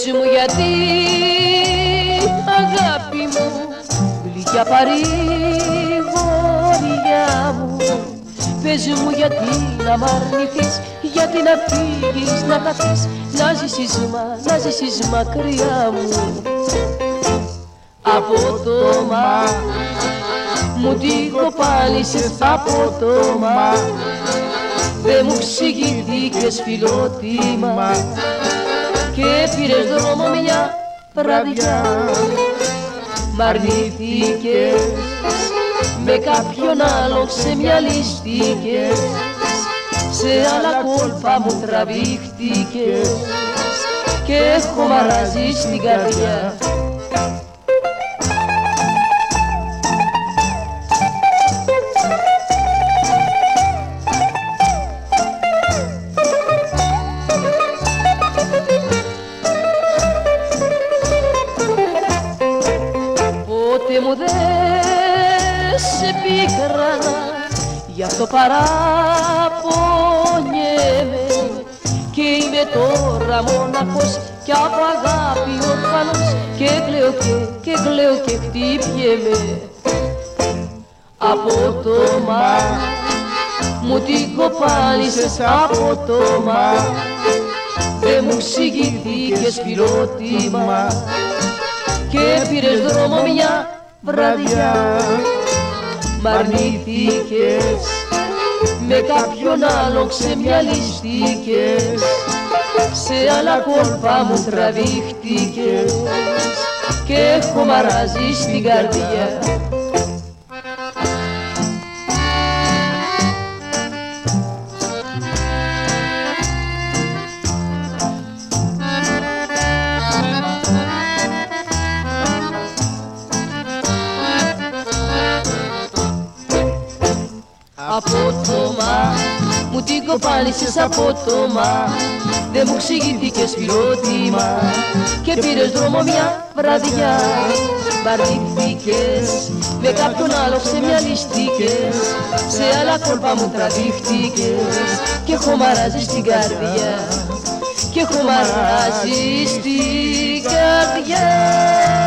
Πες μου γιατί αγάπη μου, γλυκιά παρηγοριά μου. Πες μου γιατί να μ' αρνηθείς, γιατί να φύγεις, να χαθείς, να ζήσεις μακριά μου. Απότομα μου την κοπάνισες, απότομα δε μου ξηγηθήκες φιλότιμα και πήρες δρόμο μια βραδιά. Μ' αρνήθηκες, με κάποιον άλλον ξεμυαλίστηκες, σε άλλα κόλπα μου τραβήχτηκες και έχω μαράζει στην καρδιά. Πότε μου δε σε πίκρανα, γι' αυτό παραπονιέμαι και είμαι τώρα μοναχός κι από αγάπη ορφανός και κλαίω και χτυπιέμαι. Απότομα μου την κοπάνισες, απότομα δε μου ξηγηθήκες φιλότιμα και πήρες δρόμο μια βραδιά. Μ' αρνήθηκες, με κάποιον άλλον ξεμυαλίστηκες, σε άλλα κόλπα μου τραβήχτηκες και έχω μαράζει στην καρδιά. Απότομα μου την κοπάνισες, απότομα δε μου ξηγηθήκες φιλότιμα και πήρες δρόμο μια βραδιά. Μ' αρνήθηκες, με κάποιον άλλο ξεμυαλίστηκες, σε άλλα κόλπα μου τραβήχτηκες και έχω μαράζει στην καρδιά, και έχω μαράζει στην καρδιά.